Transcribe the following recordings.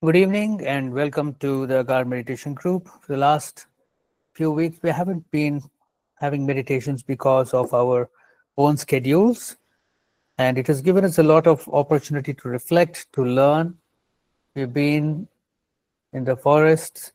Good evening and welcome to the Guard Meditation Group. For the last few weeks, we haven't been having meditations because of our own schedules, and it has given us a lot of opportunity to reflect, to learn. We've been in the forests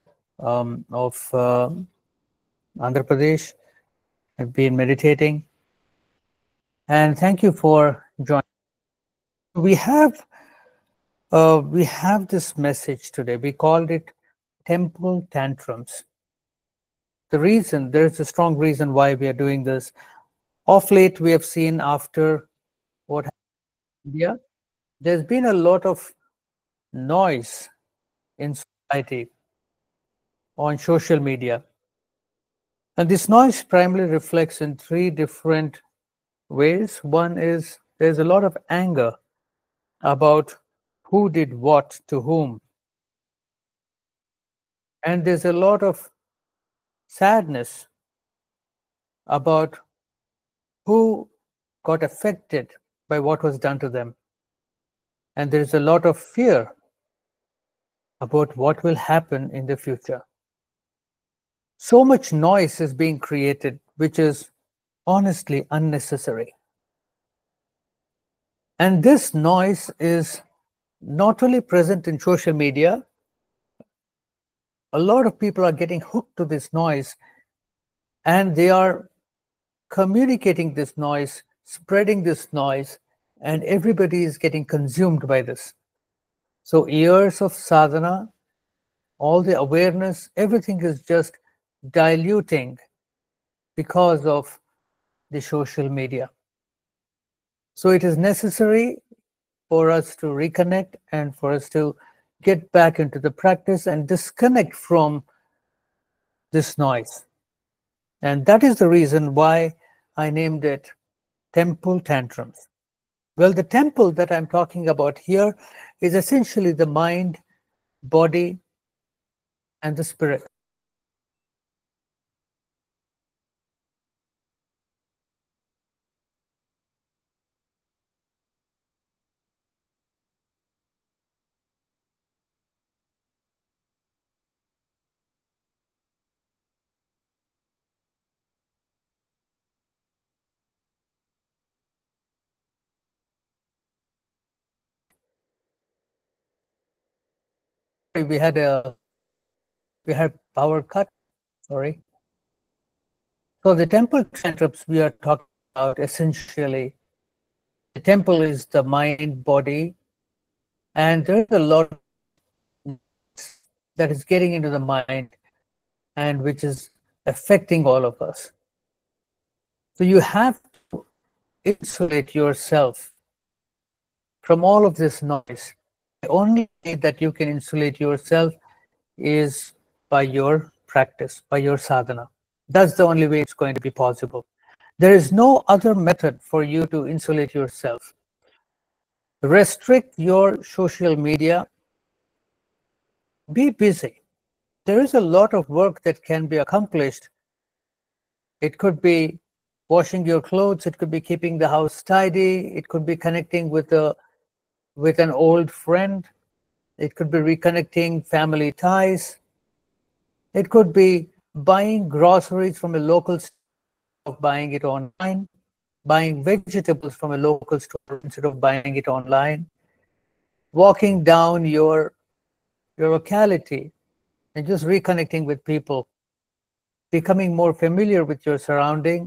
of Andhra Pradesh, have been meditating, and thank you for joining. We have we have this message today. We called it Temple Tantrums. There's a strong reason why we are doing this. Of late, we have seen after what happened in India, there's been a lot of noise in society on social media. And this noise primarily reflects in three different ways. One is there's a lot of anger about who did what to whom. And there's a lot of sadness about who got affected by what was done to them. And there's a lot of fear about what will happen in the future. So much noise is being created, which is honestly unnecessary. And this noise is not only present in social media, a lot of people are getting hooked to this noise and they are communicating this noise, spreading this noise, and everybody is getting consumed by this. So, years of sadhana, all the awareness, everything is just diluting because of the social media. So it is necessary for us to reconnect and for us to get back into the practice and disconnect from this noise. And that is the reason why I named it Temple Tantrums. Well, the temple that I'm talking about here is essentially the mind, body, and the spirit. We had a power cut. Sorry. So the temple tantrums we are talking about essentially, the temple is the mind, body, and there's a lot that is getting into the mind and which is affecting all of us. So you have to insulate yourself from all of this noise. The only way that you can insulate yourself is by your practice, by your sadhana. That's the only way it's going to be possible. There is no other method for you to insulate yourself. Restrict your social media. Be busy. There is a lot of work that can be accomplished. It could be washing your clothes, it could be keeping the house tidy, it could be connecting with an old friend, it could be reconnecting family ties, it could be buying groceries from a local store, buying it online, buying vegetables from a local store instead of buying it online, walking down your locality and just reconnecting with people, becoming more familiar with your surrounding,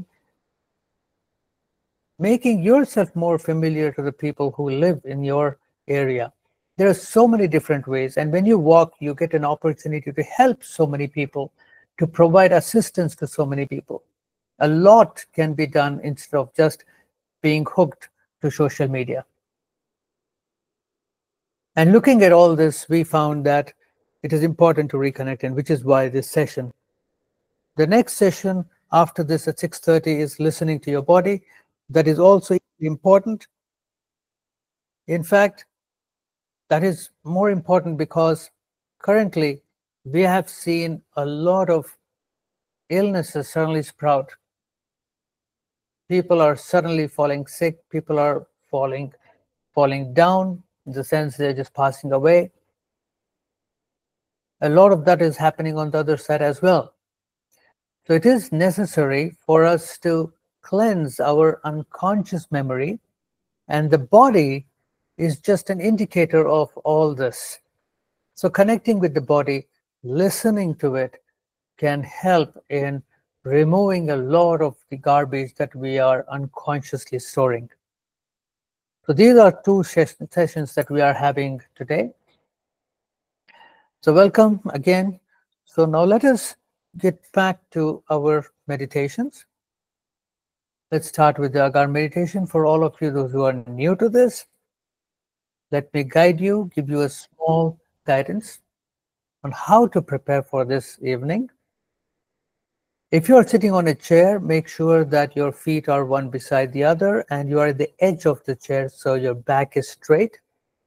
making yourself more familiar to the people who live in your area. There are so many different ways. And when you walk, you get an opportunity to help so many people, to provide assistance to so many people. A lot can be done instead of just being hooked to social media. And looking at all this, we found that it is important to reconnect, and which is why this session. The next session after this at 6:30 is listening to your body. That is also important. In fact, that is more important because currently we have seen a lot of illnesses suddenly sprout. People are suddenly falling sick. People are falling down in the sense they're just passing away. a lot of that is happening on the other side as well. So it is necessary for us to cleanse our unconscious memory, and the body is just an indicator of all this. So connecting with the body, listening to it, can help in removing a lot of the garbage that we are unconsciously storing. So these are two sessions that we are having today. So welcome again. So now let us get back to our meditations. Let's start with the Agar meditation. For all of you those who are new to this, let me guide you, give you a small guidance on how to prepare for this evening. If you are sitting on a chair, make sure that your feet are one beside the other and you are at the edge of the chair so your back is straight.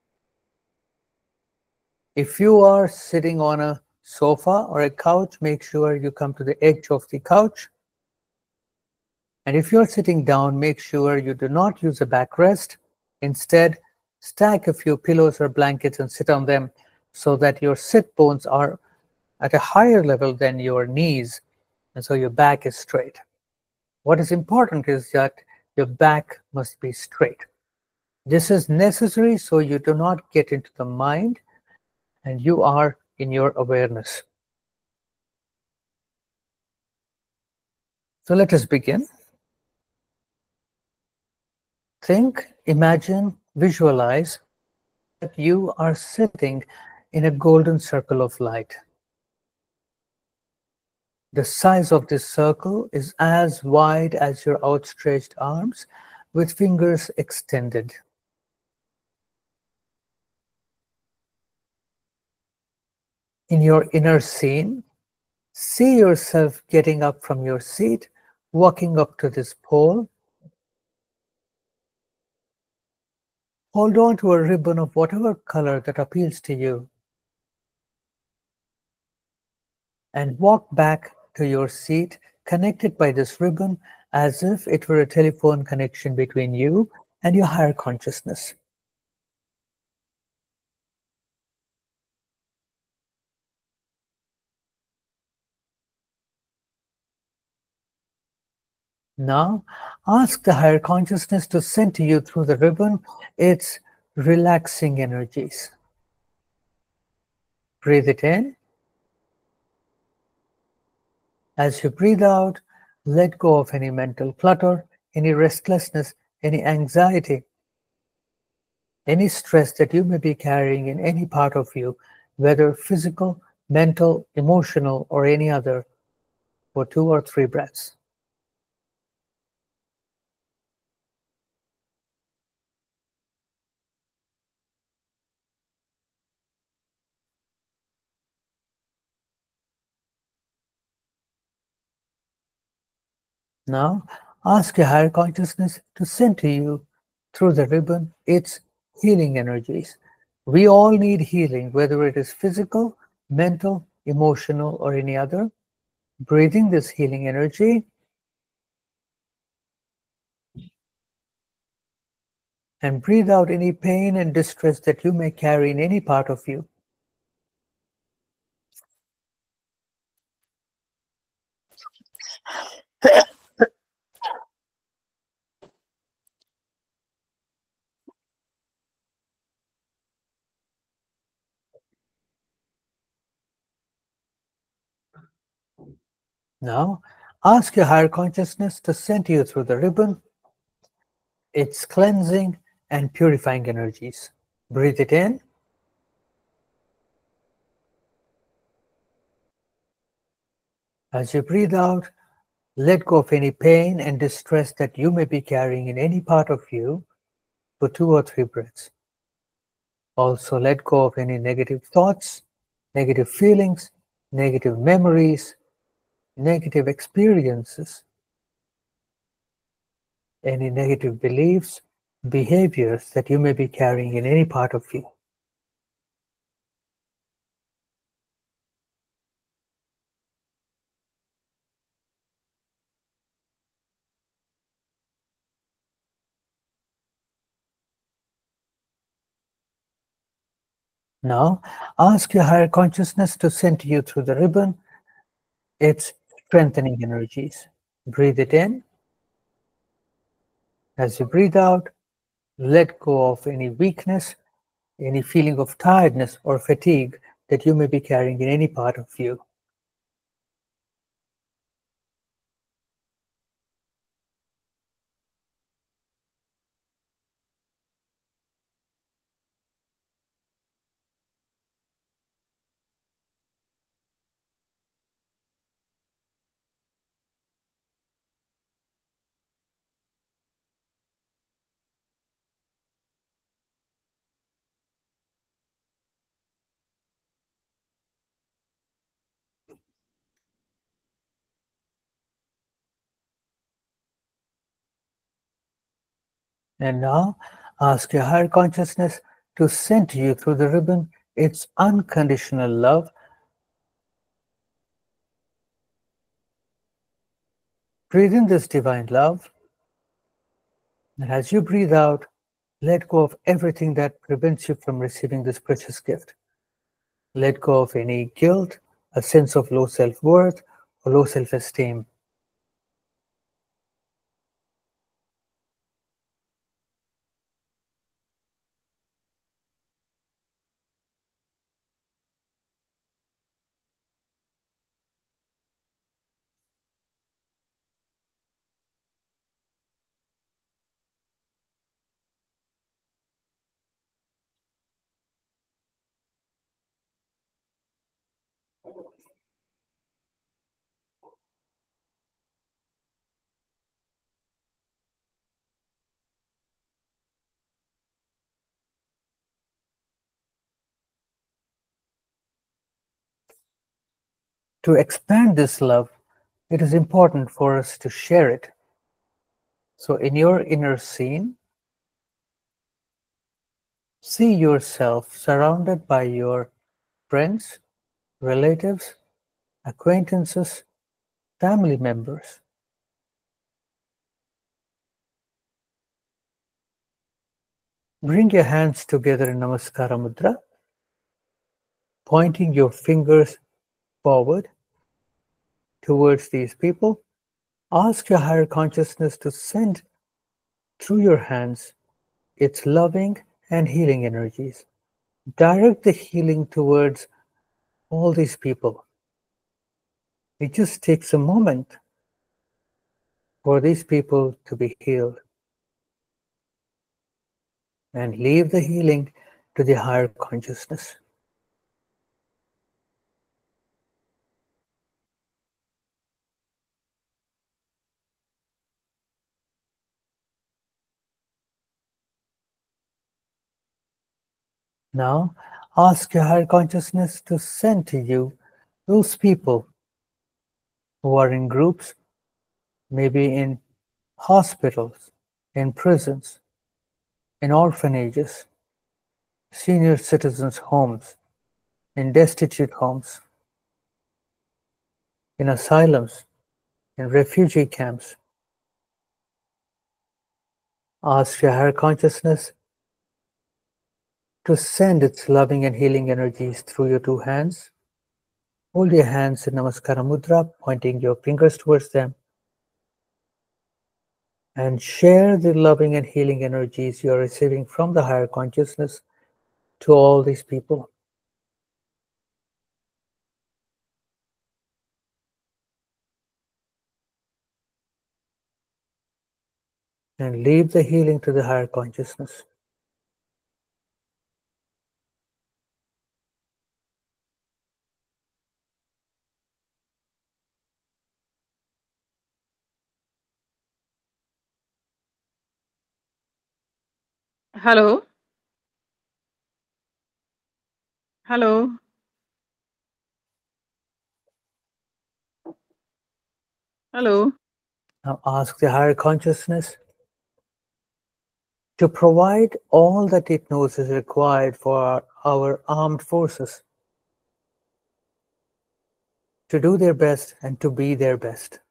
If you are sitting on a sofa or a couch, make sure you come to the edge of the couch. And if you're sitting down, make sure you do not use a backrest. Instead, stack a few pillows or blankets and sit on them so that your sit bones are at a higher level than your knees, and so your back is straight. What is important is that your back must be straight. This is necessary so you do not get into the mind and you are in your awareness. So let us begin. Think, imagine, visualize that you are sitting in a golden circle of light. The size of this circle is as wide as your outstretched arms with fingers extended. In your inner scene, see yourself getting up from your seat, walking up to this pole. Hold on to a ribbon of whatever color that appeals to you and walk back to your seat connected by this ribbon as if it were a telephone connection between you and your higher consciousness. Now, ask the higher consciousness to send to you through the ribbon its relaxing energies. Breathe it in. As you breathe out, let go of any mental clutter, any restlessness, any anxiety, any stress that you may be carrying in any part of you, whether physical, mental, emotional, or any other, for 2 or 3 breaths. Now, ask your higher consciousness to send to you through the ribbon its healing energies. We all need healing, whether it is physical, mental, emotional, or any other. Breathing this healing energy and breathe out any pain and distress that you may carry in any part of you. Now, ask your higher consciousness to send to you through the ribbon its cleansing and purifying energies. Breathe it in. As you breathe out, let go of any pain and distress that you may be carrying in any part of you for 2 or 3 breaths. Also, let go of any negative thoughts, negative feelings, negative memories, negative experiences, any negative beliefs, behaviors that you may be carrying in any part of you. Now, ask your higher consciousness to send to you through the ribbon its strengthening energies. Breathe it in. As you breathe out, let go of any weakness, any feeling of tiredness or fatigue that you may be carrying in any part of you. And now, ask your higher consciousness to send to you through the ribbon its unconditional love. Breathe in this divine love, and as you breathe out, let go of everything that prevents you from receiving this precious gift. Let go of any guilt, a sense of low self-worth, or low self-esteem. To expand this love, it is important for us to share it. So in your inner scene, see yourself surrounded by your friends, relatives, acquaintances, family members. Bring your hands together in Namaskara Mudra, pointing your fingers forward towards these people. Ask your higher consciousness to send through your hands its loving and healing energies. Direct the healing towards all these people. It just takes a moment for these people to be healed. And leave the healing to the higher consciousness. Now, ask your higher consciousness to send to you those people who are in groups, maybe in hospitals, in prisons, in orphanages, senior citizens' homes, in destitute homes, in asylums, in refugee camps. Ask your higher consciousness to send its loving and healing energies through your two hands. Hold your hands in Namaskara Mudra, pointing your fingers towards them, and share the loving and healing energies you are receiving from the higher consciousness to all these people. And leave the healing to the higher consciousness. Hello. Hello. Hello. Now ask the higher consciousness to provide all that it knows is required for our armed forces to do their best and to be their best.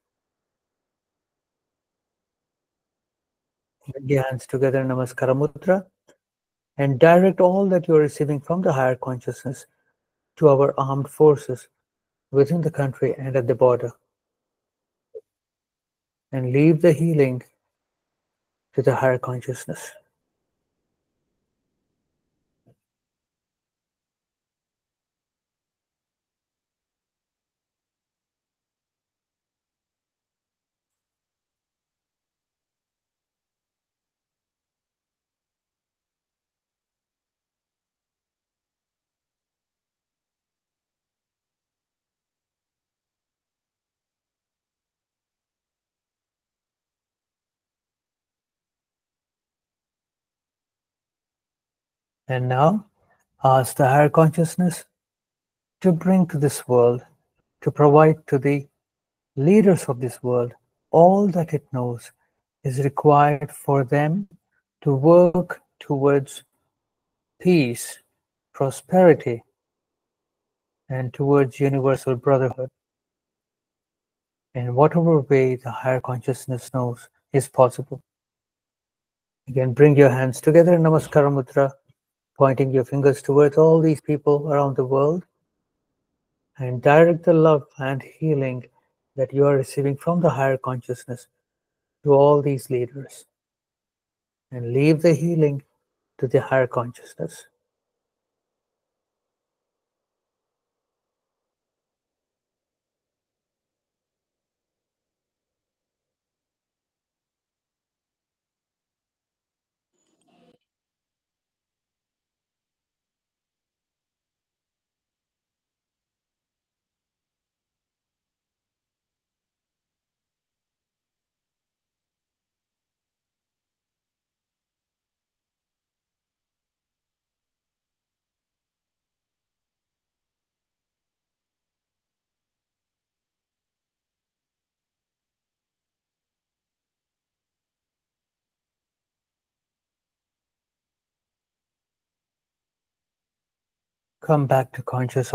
Bring your hands together in Namaskara Mudra and direct all that you are receiving from the higher consciousness to our armed forces within the country and at the border, and leave the healing to the higher consciousness. And now, ask the higher consciousness to bring to this world, to provide to the leaders of this world all that it knows is required for them to work towards peace, prosperity, and towards universal brotherhood in whatever way the higher consciousness knows is possible. Again, bring your hands together in Namaskara Mudra, pointing your fingers towards all these people around the world, and direct the love and healing that you are receiving from the higher consciousness to all these leaders, and leave the healing to the higher consciousness. Come back to conscious.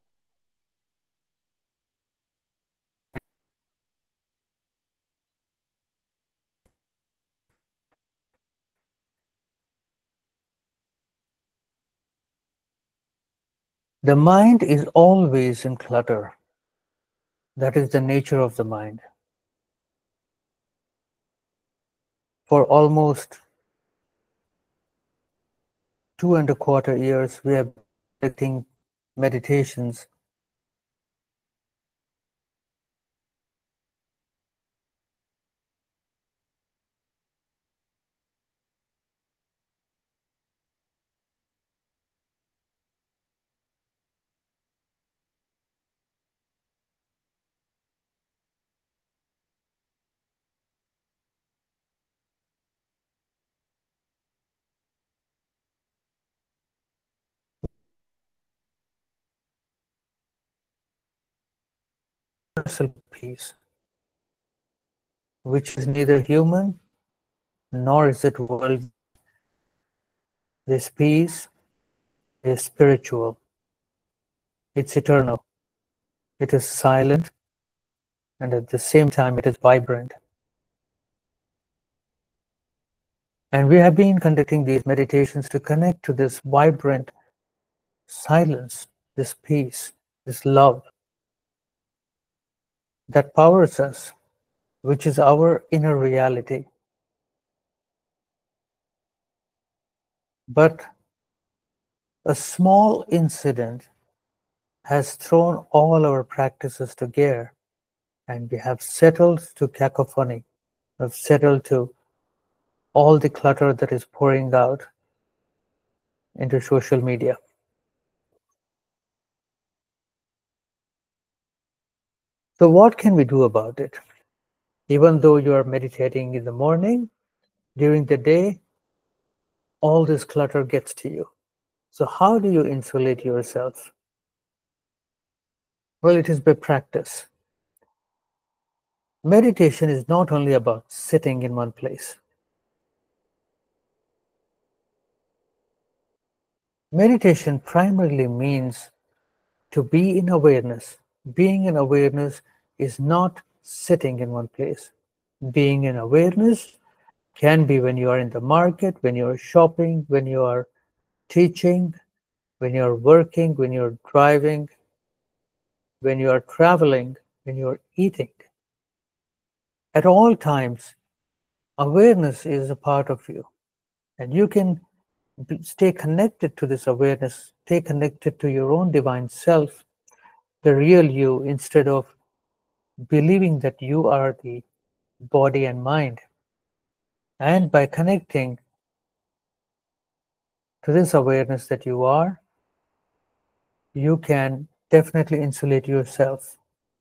The mind is always in clutter. That is the nature of the mind. For almost 2.25 years, we have been conducting meditations universal peace, which is neither human nor is it worldly. This peace is spiritual, it's eternal, it is silent, and at the same time it is vibrant. And we have been conducting these meditations to connect to this vibrant silence, this peace, this love that powers us, which is our inner reality. But a small incident has thrown all our practices to gear, and we have settled to cacophony, have settled to all the clutter that is pouring out into social media. So what can we do about it? Even though you are meditating in the morning, during the day, all this clutter gets to you. So how do you insulate yourself? Well, it is by practice. Meditation is not only about sitting in one place. Meditation primarily means to be in awareness. Being in awareness is not sitting in one place. Being in awareness can be when you are in the market, when you are shopping, when you are teaching, when you're working, when you're driving, when you are traveling, when you're eating. At all times, awareness is a part of you, and you can stay connected to this awareness, stay connected to your own divine self, the real you, instead of believing that you are the body and mind. And by connecting to this awareness that you are, you can definitely insulate yourself.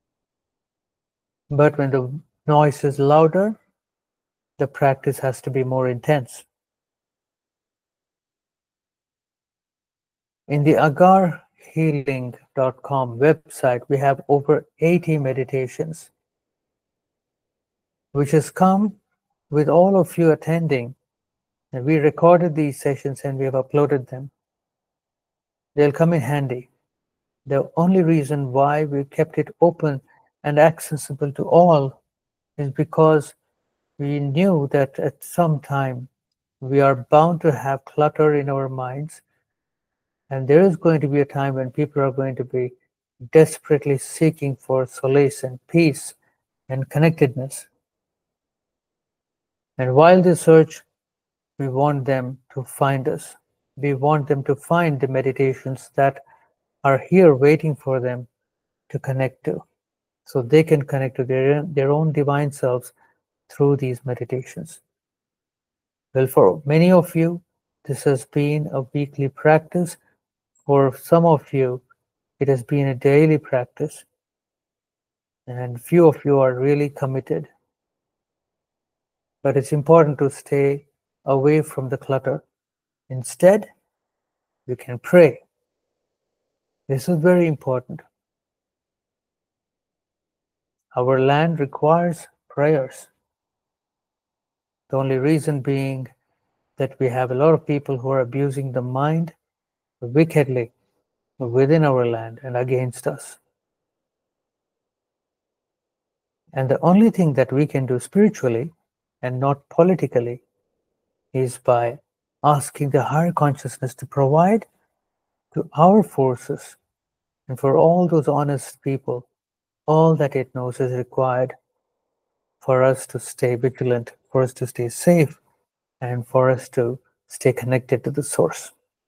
But when the noise is louder, the practice has to be more intense. In the agarhealing.com website, we have over 80 meditations, which has come with all of you attending. And we recorded these sessions and we have uploaded them. They'll come in handy. The only reason why we kept it open and accessible to all is because we knew that at some time we are bound to have clutter in our minds, and there is going to be a time when people are going to be desperately seeking for solace and peace and connectedness. And while they search, we want them to find us. We want them to find the meditations that are here waiting for them to connect to, so they can connect to their own divine selves through these meditations. Well, for many of you, this has been a weekly practice. For some of you, it has been a daily practice. And few of you are really committed. But it's important to stay away from the clutter. Instead, you can pray. This is very important. Our land requires prayers. The only reason being that we have a lot of people who are abusing the mind wickedly within our land and against us. And the only thing that we can do spiritually and not politically is by asking the higher consciousness to provide to our forces and for all those honest people all that it knows is required for us to stay vigilant, for us to stay safe, and for us to stay connected to the source.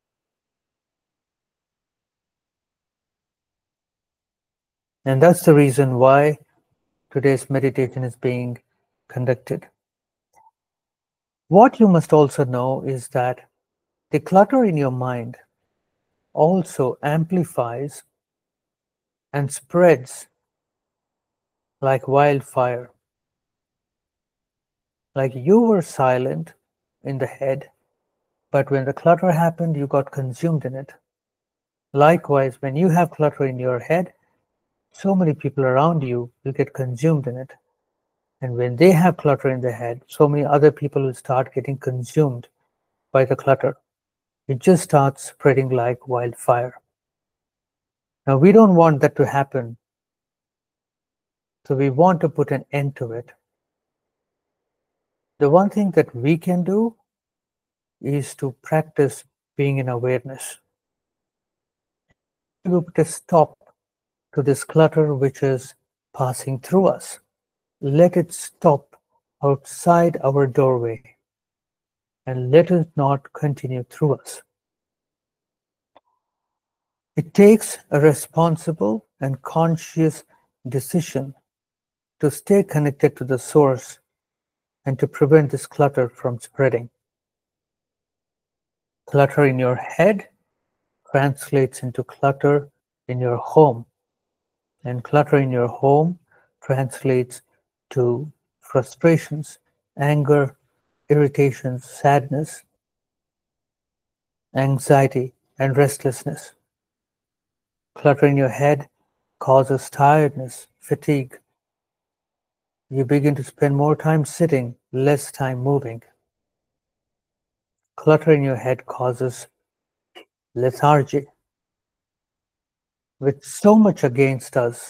And that's the reason why today's meditation is being conducted. What you must also know is that the clutter in your mind also amplifies and spreads like wildfire. Like you were silent in the head, but when the clutter happened, you got consumed in it. Likewise, when you have clutter in your head, so many people around you will get consumed in it. And when they have clutter in their head, so many other people will start getting consumed by the clutter. It just starts spreading like wildfire. Now, we don't want that to happen. So we want to put an end to it. The one thing that we can do is to practice being in awareness. We put a stop to this clutter which is passing through us. Let it stop outside our doorway and let it not continue through us. It takes a responsible and conscious decision to stay connected to the source and to prevent this clutter from spreading. Clutter in your head translates into clutter in your home, and clutter in your home translates to frustrations, anger, irritations, sadness, anxiety, and restlessness. Clutter in your head causes tiredness, fatigue. You begin to spend more time sitting, less time moving. Clutter in your head causes lethargy. With so much against us,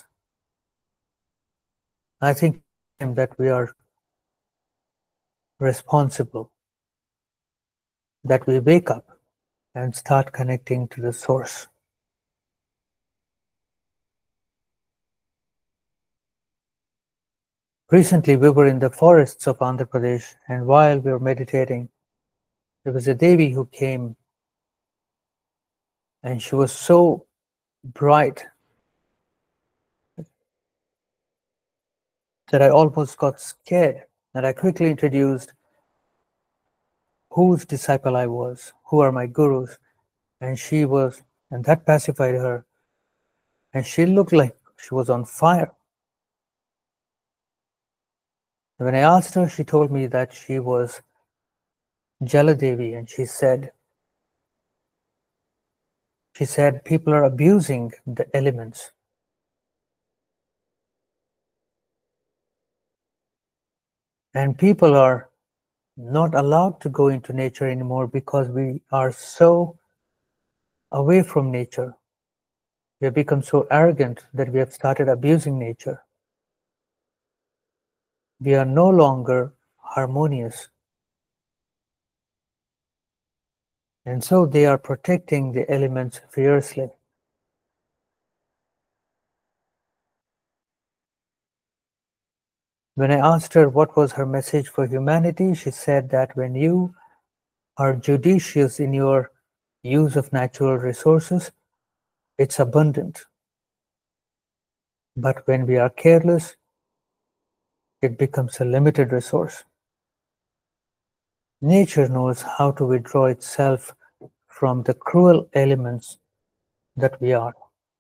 I think that we are responsible, that we wake up and start connecting to the source. Recently, we were in the forests of Andhra Pradesh, and while we were meditating, there was a Devi who came, and she was so bright that I almost got scared. And I quickly introduced whose disciple I was, who are my gurus, and and that pacified her. And she looked like she was on fire. And when I asked her, she told me that she was Jaladevi, and she said people are abusing the elements. And people are not allowed to go into nature anymore because we are so away from nature. We have become so arrogant that we have started abusing nature. We are no longer harmonious. And so they are protecting the elements fiercely. When I asked her what was her message for humanity, she said that when you are judicious in your use of natural resources, it's abundant. But when we are careless, it becomes a limited resource. Nature knows how to withdraw itself from the cruel elements that we are.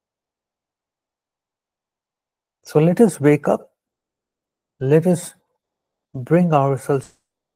So let us wake up. Let us bring ourselves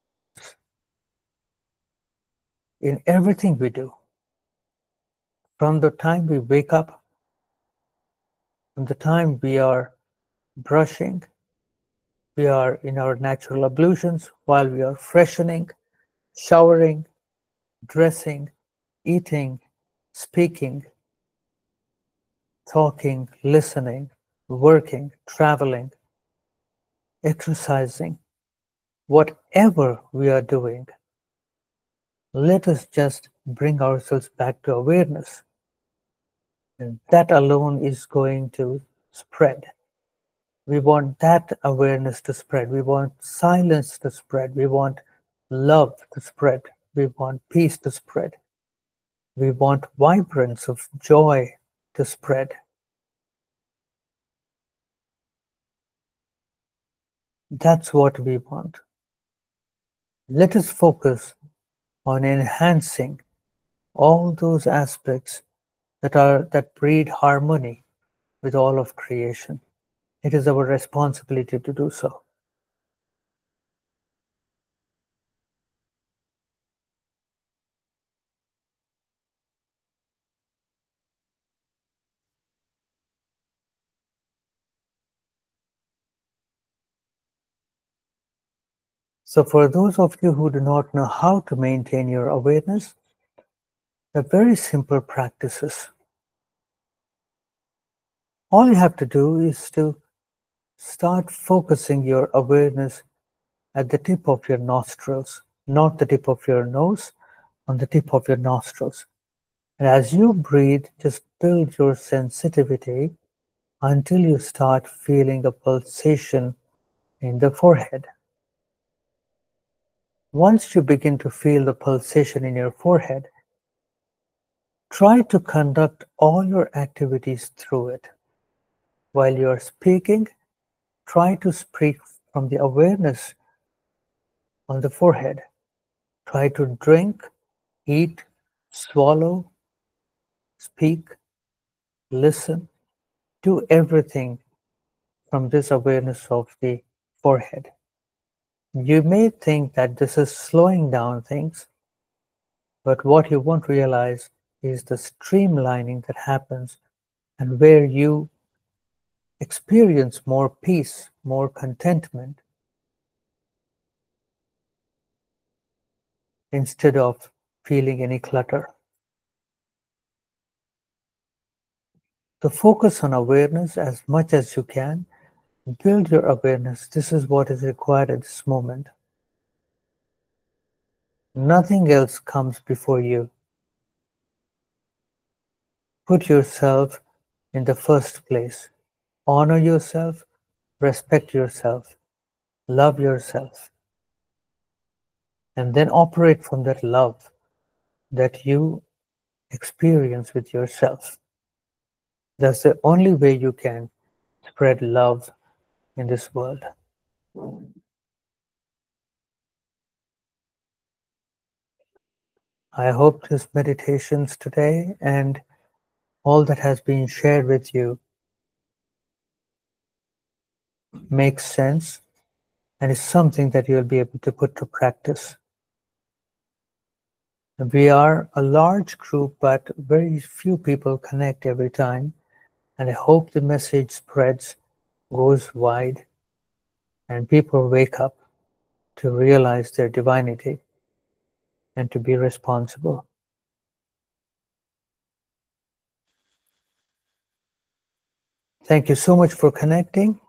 in everything we do. From the time we wake up, from the time we are brushing, we are in our natural ablutions, while we are freshening, showering, dressing, eating, speaking, talking, listening, working, traveling, exercising, whatever we are doing, let us just bring ourselves back to awareness. And that alone is going to spread. We want that awareness to spread. We want silence to spread. We want love to spread. We want peace to spread. We want vibrance of joy to spread. That's what we want. Let us focus on enhancing all those aspects that breed harmony with all of creation. It is our responsibility to do so. So for those of you who do not know how to maintain your awareness, they're very simple practices. All you have to do is to start focusing your awareness at the tip of your nostrils, not the tip of your nose, on the tip of your nostrils. And as you breathe, just build your sensitivity until you start feeling a pulsation in the forehead. Once you begin to feel the pulsation in your forehead, try to conduct all your activities through it. While you are speaking, try to speak from the awareness on the forehead. Try to drink, eat, swallow, speak, listen, do everything from this awareness of the forehead. You may think that this is slowing down things, but what you won't realize is the streamlining that happens and where you experience more peace, more contentment, instead of feeling any clutter. So focus on awareness as much as you can. Build your awareness. This is what is required at this moment. Nothing else comes before you. put yourself in the first place. Honor yourself, respect yourself, love yourself, and then operate from that love that you experience with yourself. That's the only way you can spread love in this world. I hope these meditations today and all that has been shared with you makes sense and is something that you'll be able to put to practice. We are a large group, but very few people connect every time. And I hope the message spreads, goes wide, and people wake up to realize their divinity and to be responsible. Thank you so much for connecting.